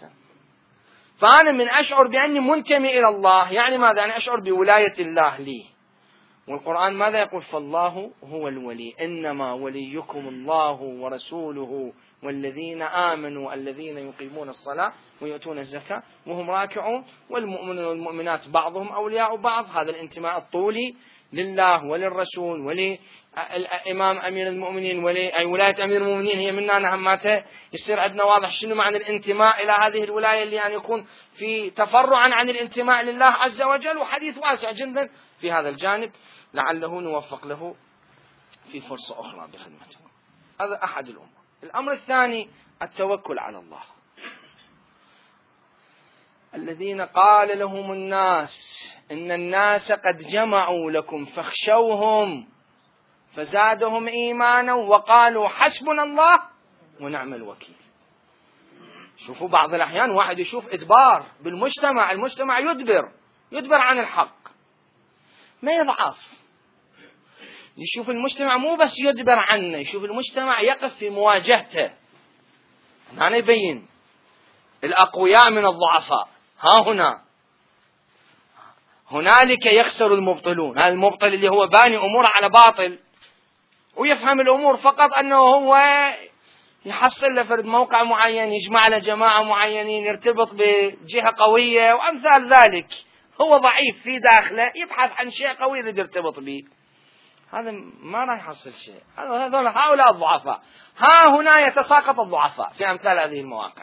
فأنا من أشعر بأني منتمي إلى الله، يعني ماذا؟ يعني أشعر بولاية الله لي والقرآن ماذا يقول؟ فالله هو الولي، إنما وليكم الله ورسوله والذين آمنوا الذين يقيمون الصلاة ويؤتون الزكاة وهم راكعون والمؤمنون والمؤمنات بعضهم أولياء بعض. هذا الانتماء الطولي لله وللرسول وللإمام أمير المؤمنين ولي ولاية أمير المؤمنين هي منا نهماته. يصير عندنا واضح شنو معنى الانتماء إلى هذه الولاية اللي يعني يكون في تفرعا عن الانتماء لله عز وجل، وحديث واسع جدا في هذا الجانب لعله نوفق له في فرصة أخرى بخدمته. هذا أحد الأمور. الأمر الثاني التوكل على الله. الذين قال لهم الناس إن الناس قد جمعوا لكم فاخشوهم فزادهم إيمانا وقالوا حسبنا الله ونعم الوكيل. شوفوا بعض الأحيان واحد يشوف إدبار بالمجتمع، المجتمع يدبر يدبر عن الحق ما يضعف، يشوف المجتمع مو بس يدبر عنه، يشوف المجتمع يقف في مواجهته. هنا يبين الأقوياء من الضعفاء. ها هنا هنالك يخسر المبطلون. هذا المبطل اللي هو باني أمور على باطل ويفهم الأمور فقط أنه هو يحصل لفرد موقع معين، يجمع له جماعة معينين، يرتبط بجهة قوية وأمثال ذلك. هو ضعيف في داخله، يبحث عن شيء قوي يريد يرتبط به. هذا ما راح يحصل شيء. هذول هؤلاء الضعفاء. ها هنا يتساقط الضعفاء في أمثال هذه المواقع.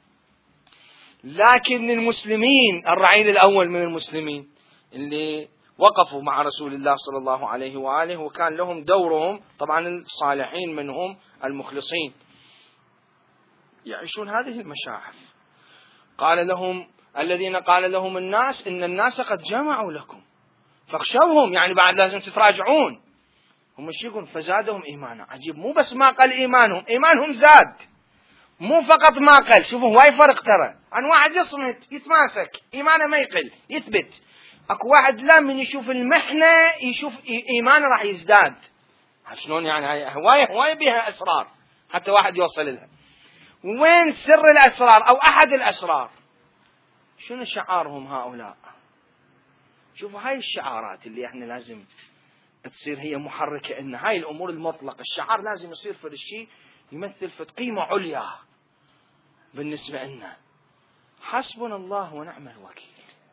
لكن المسلمين الرعيل الأول من المسلمين اللي وقفوا مع رسول الله صلى الله عليه وآله وكان لهم دورهم، طبعا الصالحين منهم المخلصين يعيشون هذه المشاعر. قال لهم الذين قال لهم الناس إن الناس قد جمعوا لكم فاخشوهم، يعني بعد لازم تتراجعون. هم ايش يقول؟ فزادهم إيمانا. عجيب، مو بس ما قل إيمانهم، إيمانهم زاد، مو فقط ما قل. شوفوا هواي فرق ترى عن واحد يصمت يتماسك إيمانه ما يقل يثبت. اكو واحد لا من يشوف المحنة يشوف إيمانه راح يزداد. شلون يعني؟ هواي هواي بها أسرار حتى واحد يوصل لها. وين سر الأسرار أو أحد الأسرار؟ شنو شعارهم هؤلاء؟ شوفوا هاي الشعارات اللي احنا لازم تصير هي محركة، ان هاي الأمور المطلقة. الشعار لازم يصير في الشيء يمثل في قيمة عليا بالنسبة لنا. حسبنا الله ونعم الوكيل.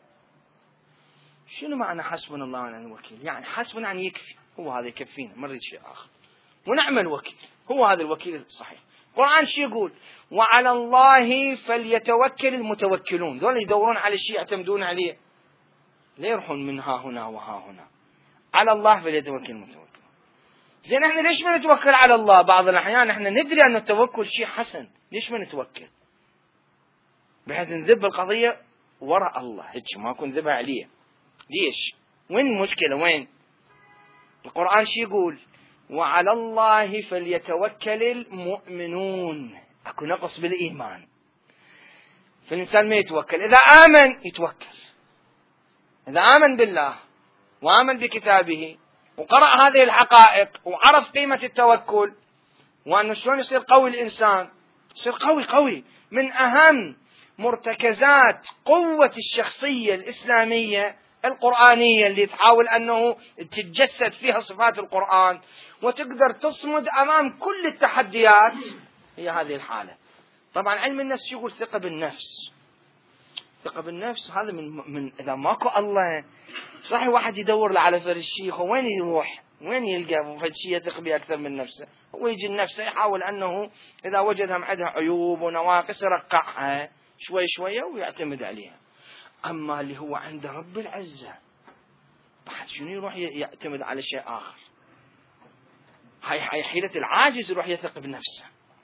شنو معنى حسبنا الله ونعم الوكيل؟ يعني حسبنا يعني يكفي، هو هذا يكفينا، ما نريد شيء آخر. ونعم الوكيل، هو هذا الوكيل الصحيح. القرآن شو يقول؟ وعلى الله فليتوكل المتوكلون. دول يدورون على شيء يعتمدون عليه، لا يروحون من ها هنا وها هنا. على الله فليتوكل المتوكلون. زين احنا ليش ما نتوكل على الله؟ بعض الأحيان احنا ندري أن التوكل شيء حسن، ليش ما نتوكل؟ بحيث نذب القضية وراء الله، هيك ما كن ذبها عليه. ليش؟ وين المشكلة؟ وين؟ القرآن شو يقول؟ وعلى الله فليتوكل المؤمنون. اكو نقص بالإيمان، فالإنسان ما يتوكل. إذا آمن يتوكل، إذا آمن بالله وآمن بكتابه وقرأ هذه الحقائق وعرف قيمة التوكل وأنه شلون يصير قوي الإنسان، يصير قوي قوي. من أهم مرتكزات قوة الشخصية الإسلامية القرآنية اللي تحاول أنه تتجسد فيها صفات القرآن وتقدر تصمد أمام كل التحديات هي هذه الحالة. طبعا علم النفس يقول ثقة بالنفس. ثقة بالنفس هذا من, من إذا ماكو الله صحيح واحد يدور له على فرد الشيخ، وين يروح؟ وين يلقى فرد شيء يثق به أكثر من نفسه؟ هو يجي النفس يحاول أنه إذا وجدها عندها عيوب ونواقص يرقعها شوي شوية ويعتمد عليها. أما اللي هو عند رب العزة بعد شنو يروح يعتمد على شيء آخر؟ هاي هاي حيلة العاجز يروح يثق بنفسه.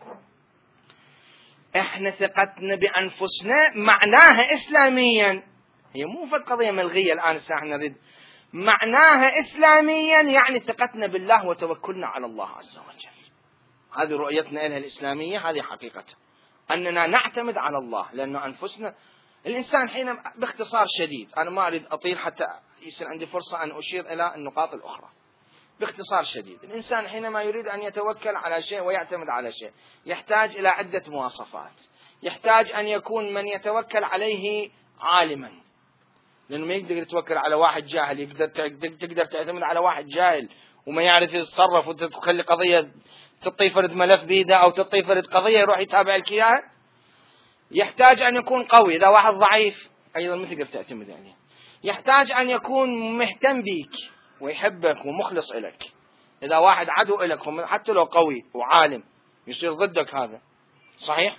احنا ثقتنا بأنفسنا معناها إسلاميا، هي مو فقط قضية ملغية الآن احنا نريد معناها إسلاميا، يعني ثقتنا بالله وتوكلنا على الله عز وجل. هذه رؤيتنا لها الإسلامية، هذه حقيقتها أننا نعتمد على الله. لأنه أنفسنا الإنسان حين باختصار شديد، أنا ما أريد أطيل حتى يصير عندي فرصة أن أشير إلى النقاط الأخرى. باختصار شديد، الإنسان حينما يريد أن يتوكل على شيء ويعتمد على شيء يحتاج إلى عدة مواصفات. يحتاج أن يكون من يتوكل عليه عالما، لأنه ما يقدر يتوكل على واحد جاهل. يقدر تقدر تعتمد على واحد جاهل وما يعرف يتصرف وتخلي قضية تطي فرد ملف بيده أو تطي فرد قضية يروح يتابع لك إياها. يحتاج أن يكون قوي. إذا واحد ضعيف أيضا ما تقدر تعتمد عليه. يحتاج أن يكون مهتم بيك ويحبك ومخلص إلك. إذا واحد عدو إلك حتى لو قوي وعالم يصير ضدك، هذا صحيح.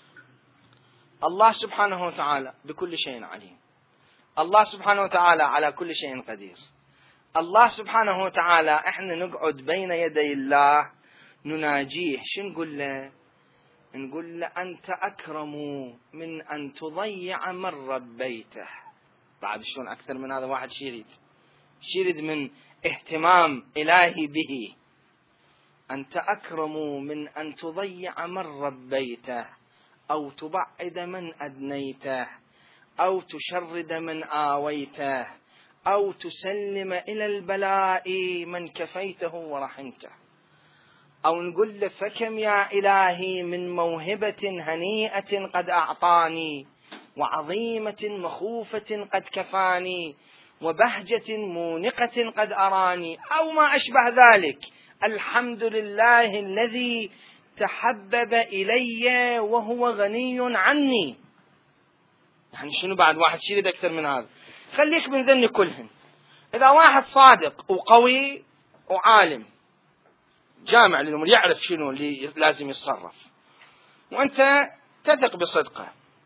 الله سبحانه وتعالى بكل شيء عليم. الله سبحانه وتعالى على كل شيء قدير. الله سبحانه وتعالى احنا نقعد بين يدي الله نناجيه، شو نقول له؟ نقول له أنت أكرم من أن تضيع من ربيته. بعد شلون أكثر من هذا واحد شيريد شيريد من اهتمام إلهي به. أنت أكرم من أن تضيع من ربيته أو تبعد من أدنيته أو تشرد من آويته أو تسلم إلى البلاء من كفيته ورحمته. أو نقول له فكم يا إلهي من موهبة هنيئة قد أعطاني وعظيمة مخوفة قد كفاني وبهجة مونقة قد أراني أو ما أشبه ذلك. الحمد لله الذي تحبب إلي وهو غني عني. يعني شنو بعد واحد شيء أكثر من هذا؟ خليك من ذني كلهن. إذا واحد صادق وقوي وعالم جامع للأمور يعرف شنو اللي لازم يتصرف وأنت تثق بصدقه،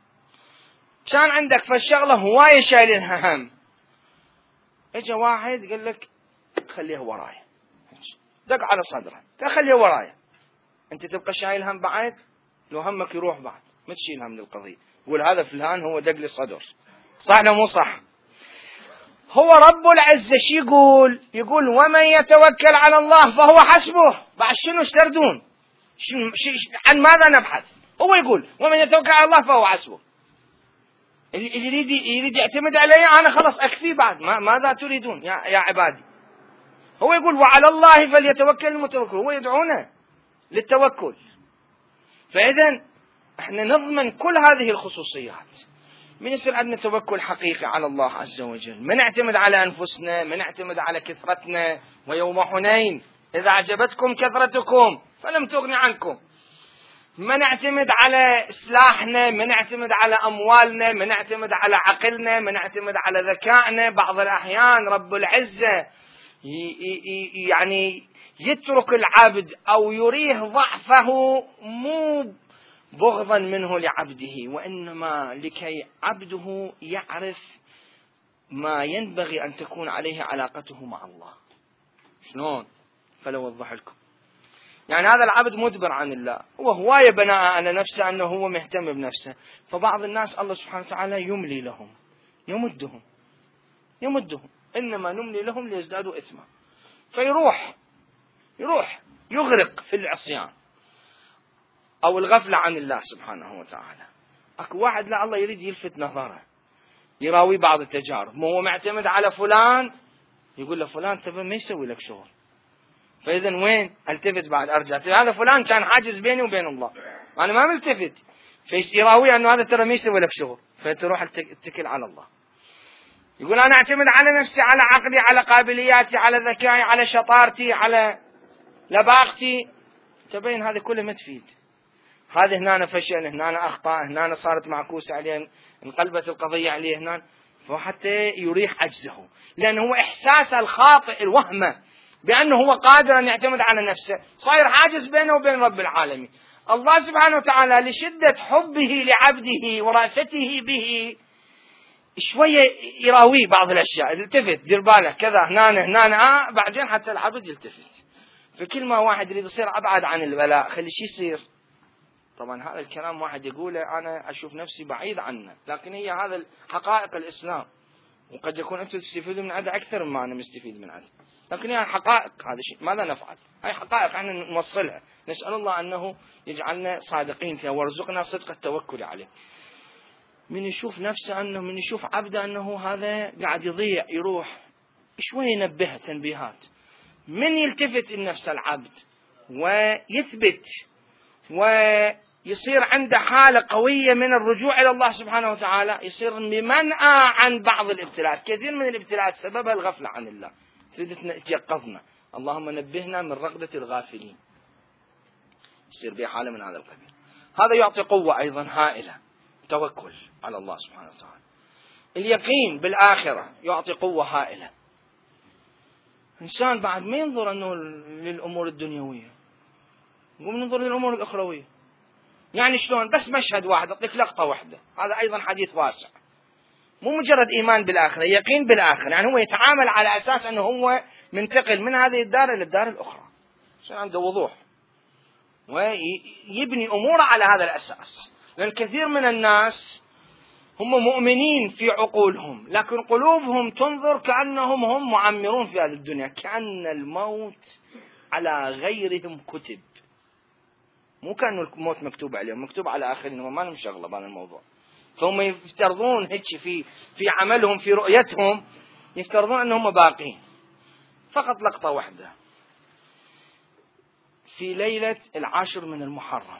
كان عندك فالشغلة هواية شايلينها هم، اجى واحد قال لك خليه وراي، دق على صدره خليه وراي، أنت تبقى شايل هم بعد؟ لو همك يروح بعد ما تشيل هم للقضية. يقول هذا فلان هو دق لي صدر، صح ولا مو صح؟ هو رب العزة شي يقول؟ يقول ومن يتوكل على الله فهو حسبه. بعد شنو اشتردون؟ عن ماذا نبحث؟ هو يقول ومن يتوكل على الله فهو حسبه. اللي يريد يريد يعتمد علي أنا خلاص أكفي. بعد ما ماذا تريدون يا يا عبادي؟ هو يقول وعلى الله فليتوكل المتوكل، هو يدعونا للتوكل. فإذا احنا نضمن كل هذه الخصوصيات من يصير عندنا توكل حقيقي على الله عز وجل. ما نعتمد على أنفسنا، ما نعتمد على كثرتنا. ويوم حنين إذا أعجبتكم كثرتكم فلم تغن عنكم. ما نعتمد على سلاحنا، ما نعتمد على أموالنا، ما نعتمد على عقلنا، ما نعتمد على ذكائنا. بعض الأحيان رب العزة يعني يترك العبد أو يريه ضعفه مو بغضا منه لعبده، وإنما لكي عبده يعرف ما ينبغي أن تكون عليه علاقته مع الله. شلون؟ فلو أوضح لكم. يعني هذا العبد مدبر عن الله، هو هواية بناء على نفسه أنه هو مهتم بنفسه. فبعض الناس الله سبحانه وتعالى يملي لهم، يمدهم يمدهم إنما نملي لهم ليزدادوا إثما. فيروح يروح يغرق في العصيان أو الغفلة عن الله سبحانه وتعالى. أكو واحد لا الله يريد يلفت نظره، يراوي بعض التجارب، ما هو معتمد على فلان، يقول له فلان تبى ما يسوي لك شغل. فإذا وين التفت بعد أرجع هذا فلان كان حاجز بيني وبين الله، أنا ما ملتفت، فيراوي أنه هذا ترى ما يسوي لك شغل، فتروح تتكل على الله. يقول أنا أعتمد على نفسي، على عقلي، على قابلياتي، على ذكائي، على شطارتي، على لباقتي. تبين هذا كله ما تفيد. هذا هنا فشل، هنا أخطاء، هنا صارت معكوسة عليه، انقلبت القضية عليه هنا، فحتى يريح عجزه، لأنه هو إحساسه الخاطئ الوهمة بأنه هو قادر أن يعتمد على نفسه صاير حاجز بينه وبين رب العالمين. الله سبحانه وتعالى لشدة حبه لعبده ورأفته به شوية يراويه بعض الأشياء، التفت دير بالك كذا هنا هنا آه بعدين حتى العبد يلتفت. فكل ما واحد يريد يصير أبعد عن البلاء خلي شي يصير. طبعا هذا الكلام واحد يقوله أنا أشوف نفسي بعيد عنه، لكن هي هذا حقائق الإسلام، وقد يكون أنتم تستفيدوا من هذا أكثر مما أنا مستفيد من هذا، لكن هي حقائق. هذا شيء ماذا نفعل؟ هاي حقائق احنا نوصلها، نسأل الله أنه يجعلنا صادقين فيها ويرزقنا صدق التوكل عليه. من يشوف نفسه أنه من يشوف عبده أنه هذا قاعد يضيع يروح شوي ينبه تنبيهات، من يلتفت النفس العبد ويثبت يصير عنده حالة قوية من الرجوع إلى الله سبحانه وتعالى، يصير بمنأى عن بعض الابتلاءات. كثير من الابتلاءات سببها الغفلة عن الله، تريد تيقظنا، اللهم نبهنا من رغبة الغافلين، يصير به حالة من هذا القبيل. هذا يعطي قوة أيضا هائلة، توكل على الله سبحانه وتعالى. اليقين بالآخرة يعطي قوة هائلة. إنسان بعد ما ينظر أنه للأمور الدنيوية، يقوم ننظر للأمور الأخروية. يعني شلون؟ بس مشهد واحد، أعطيك لقطة واحدة، هذا أيضا حديث واسع. مو مجرد إيمان بالآخرة، يقين بالآخرة، يعني هو يتعامل على أساس أنه هو منتقل من هذه الدار إلى الدار الأخرى، عشان عنده وضوح، ويبني أموره على هذا الأساس. لأن كثير من الناس هم مؤمنين في عقولهم، لكن قلوبهم تنظر كأنهم هم معمرون في هذه الدنيا، كأن الموت على غيرهم كتب، مو كأنه الموت مكتوب عليهم، مكتوب على آخرين، هم ما لهم شغلة بهذا الموضوع. فهم يفترضون هيك في في عملهم، في رؤيتهم، يفترضون أنهم باقين. فقط لقطة واحدة، في ليلة العاشر من المحرم،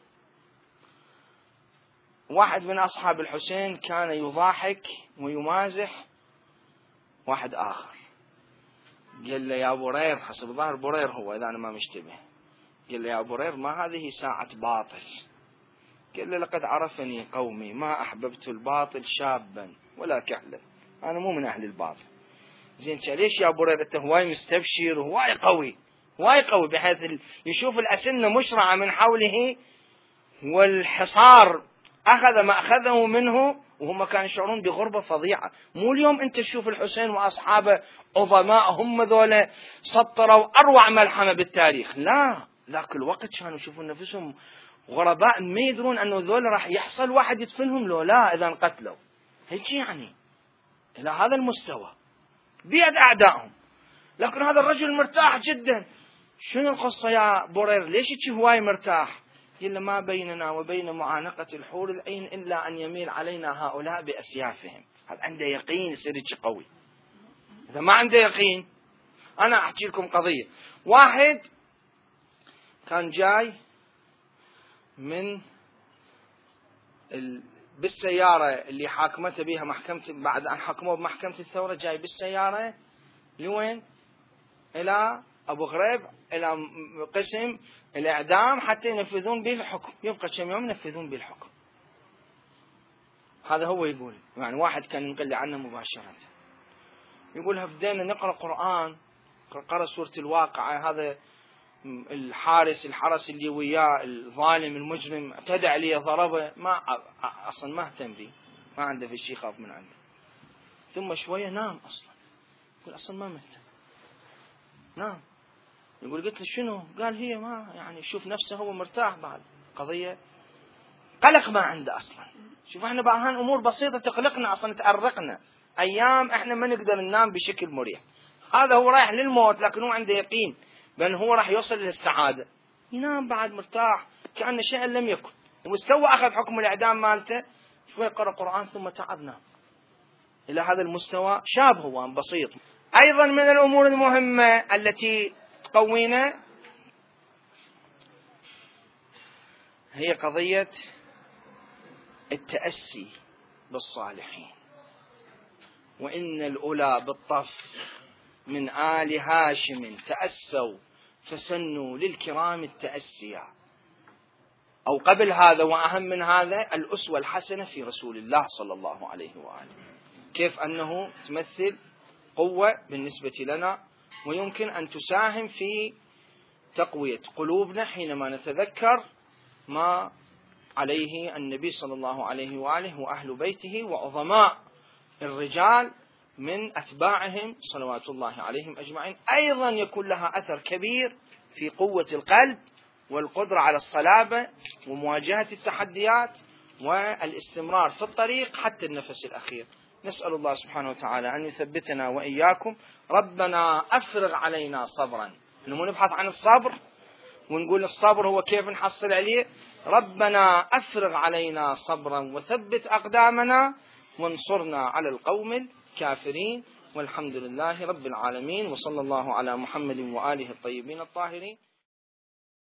واحد من أصحاب الحسين كان يضاحك ويمازح واحد آخر، قال له يا برير، حسب ظاهر برير هو إذا أنا ما مشتبه، قال له يا برير ما هذه ساعة باطل؟ قال له لقد عرفني قومي ما أحببت الباطل شابا ولا كحلا، أنا مو من أهل الباطل. زين ليش يا برير أنت هواي مستبشر وهواي قوي، هواي قوي بحيث يشوف الأسنة مشرعة من حوله والحصار أخذ ما أخذه منه، وهم كانوا يشعرون بغربة فظيعة. مو اليوم أنت تشوف الحسين وأصحابه عظماء، هم ذولا سطروا أروع ملحمة بالتاريخ، لا، ذاك الوقت كانوا يشوفون نفسهم غرباء، ما يدرون أنه ذولا راح يحصل واحد يدفنهم لو لا إذا انقتلوا، هيك يعني إلى هذا المستوى بيد أعدائهم. لكن هذا الرجل مرتاح جدا. شنو القصة يا برير؟ ليش هواي مرتاح؟ قال ما بيننا وبين معانقة الحور العين إلا أن يميل علينا هؤلاء بأسيافهم. هذا عنده يقين سرج قوي. إذا ما عنده يقين، أنا أحكي لكم قضية. واحد كان جاي من ال... بالسيارة اللي حاكمته بها محكمة، بعد أن حكموه بمحكمة الثورة، جاي بالسيارة لوين؟ إلى أبو غريب، إلى قسم الإعدام حتى ينفذون به الحكم، يبقى كم يوم ينفذون به الحكم. هذا هو يقول، يعني واحد كان ينقل لي عنه مباشرة، يقولها بدينا نقرأ قرآن، قرأ سورة الواقعة، هذا الحارس الحرس اللي وياه الظالم المجرم اعتدى عليه ضربه، ما أصلا ما اهتم به، ما عنده في شيء خاف من عنده. ثم شوية نام أصلا، يقول أصلا ما مهتم، نعم. يقول قلت له شنو؟ قال هي ما يعني شوف نفسه هو مرتاح، بعد قضية قلق ما عنده أصلا. شوف احنا بعض أمور بسيطة تقلقنا أصلا، تأرقنا أيام احنا ما نقدر ننام بشكل مريح. هذا هو رايح للموت لكن هو عنده يقين بأن هو راح يوصل للسعادة، ينام بعد مرتاح كأن شيئا لم يكن. ومستوى أخذ حكم الإعدام مالته، شوي قرأ قرآن ثم تعب نام. إلى هذا المستوى شاب هو بسيط. أيضا من الأمور المهمة التي تقوينا هي قضية التأسي بالصالحين. وإن الأولى بالطف من آل هاشم تأسوا فسنوا للكرام التأسيا. أو قبل هذا وأهم من هذا الأسوة الحسنة في رسول الله صلى الله عليه وآله، كيف أنه تمثل قوة بالنسبة لنا، ويمكن أن تساهم في تقوية قلوبنا حينما نتذكر ما عليه النبي صلى الله عليه وآله وأهل بيته وعظماء الرجال من أتباعهم صلوات الله عليهم أجمعين. أيضا يكون لها أثر كبير في قوة القلب والقدرة على الصلابة ومواجهة التحديات والاستمرار في الطريق حتى النفس الأخير. نسأل الله سبحانه وتعالى أن يثبتنا وإياكم. ربنا أفرغ علينا صبرا. نحن نبحث عن الصبر ونقول الصبر هو كيف نحصل عليه. ربنا أفرغ علينا صبرا وثبت أقدامنا وانصرنا على القوم الكافرين. والحمد لله رب العالمين، وصلى الله على محمد وآله الطيبين الطاهرين.